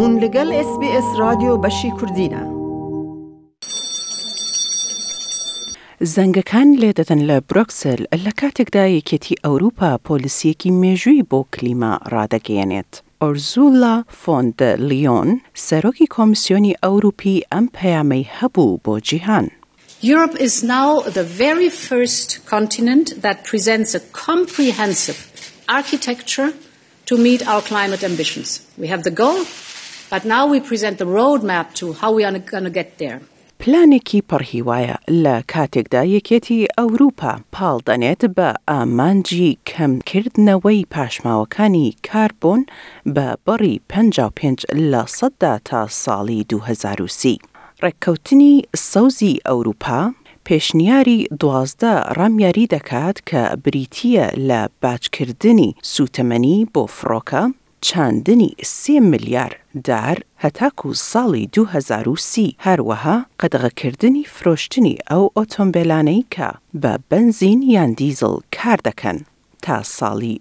هون لگل SBS رادیو بشی کردینه. زەنگەکان لێدەدەن لە بروکسل لە کاتێکدا یەکێتی ئەوروپا پۆلیسیەکی مێژووی بۆ کلیما ڕادەگەیەنێت. ئۆرزولا فۆن دە لیۆن سەرۆکی کۆمیسیۆنی ئەوروپی ئەم پەیامەی هەبوو بۆ جیهان. Europe is now the very first continent that presents a comprehensive architecture to meet our climate ambitions. We have the goal, but now we present the roadmap to how we are going to get there. پلانێکی پڕهیوایە لە کاتێکدا یەکێتی ئەوروپا پاڵدەنێت بە ئامانجی کەمکردنەوەی پاشماوەکانی کاربۆن بە بەڕی 55% تا ساڵی 2030. ڕێککەوتنی سەوزی ئەوروپا پێشنیاری 12 ڕامیاری دەکات کە بریتیە لە باجکردنی سوتەمەنی بۆ فڕۆکە چاندنی 3 ملیار دار هەتاکو ساڵی 2030 هەروەها قەدەغەکردنی فرۆشتنی ئەو ئۆتۆمبیلانەی کە بە بنزین یان دیزل کار دەکەن تا ساڵی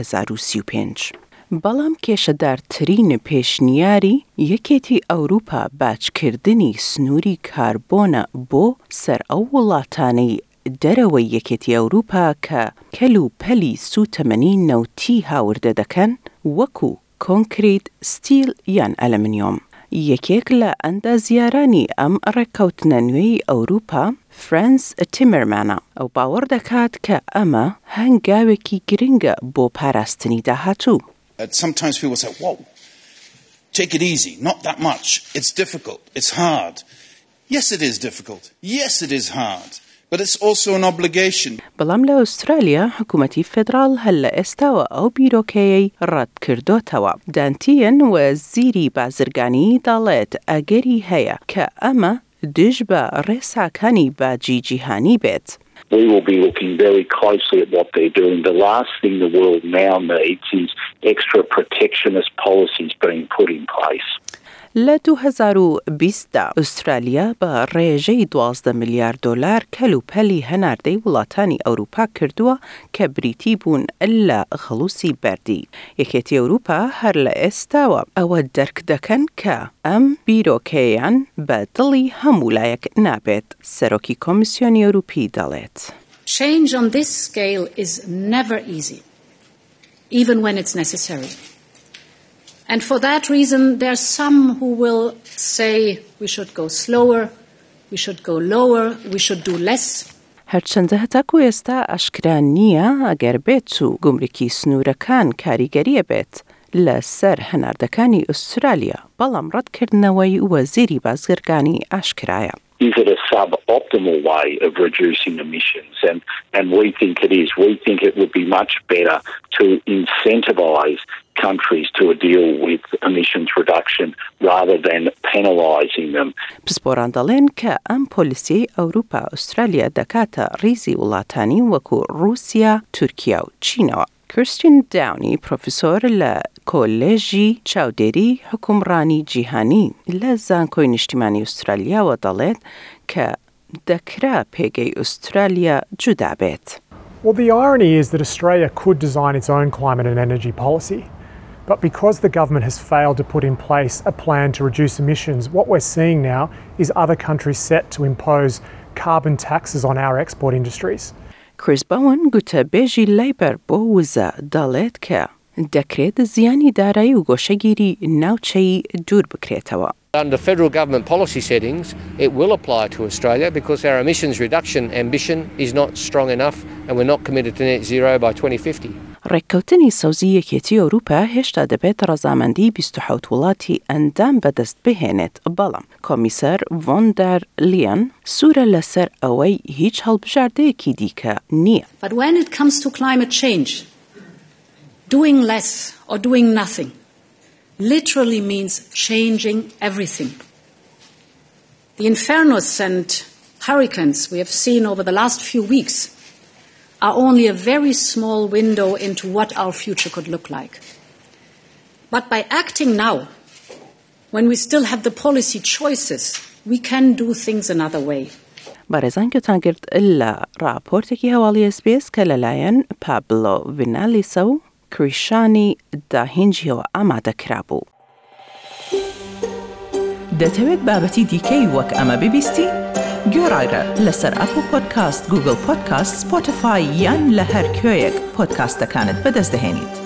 2035. بەڵام کێشەدارترین پێشنیاری یەکێتی ئەوروپا باجکردنی سنووری کاربۆنە بۆ سەر ئەو وڵاتانەی دەرەوەی یەکێتی ئەوروپا کە کەل و پەلی سوتەمەنی نەوتی هاوردە دەکەن وەکو کۆنکریت، ستیل یان ئەلەمنیۆم. یەکێک لە ئەندازیارانی ئەم ڕێککەوتنە نوێی ئەوروپا فرانس تیمەرمانە ئەو باوەڕ دەکات کە ئەمە هەنگاوێکی گرنگە بۆ پاراستنی داهاتوو. Sometimes people say, whoa, take it easy, not that much, it's difficult, it's hard. Yes, it is difficult. Yes, it is hard. But it's also an obligation. بەڵام لە ئوسترالیا حکوومەتی فێدراڵ هەر لە ئێستاوە ئەو بیرۆکەیەی ڕەت کردوتەوە. دانتیەن وەزیری بازرگانی دەڵێت ئەگەری هەیە کە ئەمە دژ بە ڕێساکانی باجی جیهانی بێت. We will be looking very closely at what they're doing. The last thing the world now needs is extra protectionist policies being put in place. لە 2020دا ئوسترالیا بە ڕێژەی 12 میلیارد دلار کەلوپەلی هەناردەی وڵاتانی ئەوروپا کردووە کە بریتی بوون لە خەڵوسی بەردی. یەکێتی ئەوروپا هەر لە ئێستاوە ئەوە دەرک دەکەن کە ئەم بیرۆکەیان بە دڵی هەموو لایەک نابێت. سەرۆکی کۆمیسیۆنی ئەوروپی دەڵێت. Change on this scale is never easy, even when it's necessary. And for that reason, there are some who will say we should go slower, we should go lower, we should do less. هەرچەندە هەتاکو ئێستا ئاشکرا نییە ئەگەر بێت و گومرکی سنوورەکان کاریگەریە بێت لەسەر هەناردەکانی ئوسترالیا، بەڵام ڕەتکردنەوەی وەزیری بازرگانی ئاشکرایە. Is it a suboptimal way of reducing emissions? And we think it is. We think it would be much better to incentivise countries to deal with emissions reduction rather than penalising them. پسپۆران دەڵێن کە ئەم پۆلیسی ئەوروپا ئوسترالیا دەکاتە ڕیزی وڵاتانی وەکو رووسیا، تورکیا و چینەوە. کریستین داونی پرۆفیسۆر لە کۆلێژی چاودێری حکومڕانی جیهانی لە زانکۆی نیشتیمانی ئوسترالیاوە دەڵێت کە دەکرا پێگەی ئوسترالیا جودا بێت. Well, the irony is that Australia could design its own climate and energy policy, but because the government has failed to put in place a plan to reduce emissions, what we're seeing now is other countries set to impose carbon taxes on our export industries. کریس باون گوتەبێژی لەیبەر بۆ وزە دەڵێت کە دەکرێت زیانی دارایی و گۆشەگیری ناوچەی دوور بکرێتەوە. Under federal government policy settings, it will apply to Australia because our emissions reduction ambition is not strong enough and we're not committed to net zero by 2050. ڕێککەوتنی سەوزی یەکێتی ئەوروپا هێشتا دەبێت ڕەزامەندی 27 وڵاتی ئەندام بەدەست بهێنێت، بەڵام کۆمیسەر ڤۆن دەر لیۆن سوورە لەسەر ئەوەی هیچ هەڵبژاردەیەکی دیکە نییە. But when it comes to climate change, doing less or doing nothing literally means changing everything. The infernos and hurricanes we have seen over the last few weeks are only a very small window into what our future could look like. But by acting now, when we still have the policy choices, we can do things another way. بەڕێزان گوتان کرد لە راپۆرتێکی هەواڵی SBS کە لەلایەن پابلۆ ڤینالیسە و کریشانی داهینجیەوە ئامادەکرا بوو. دەتەوێت بابەتی دیکەی وەک ئەمە ببیستی؟ گۆڕایرە لەسەر ئەپل پۆدکاست، گوگل پۆدکاست، سپۆتیفای یان لە هەر کوێیەک پۆدکاستەکانت بەدەست دەهێنیت.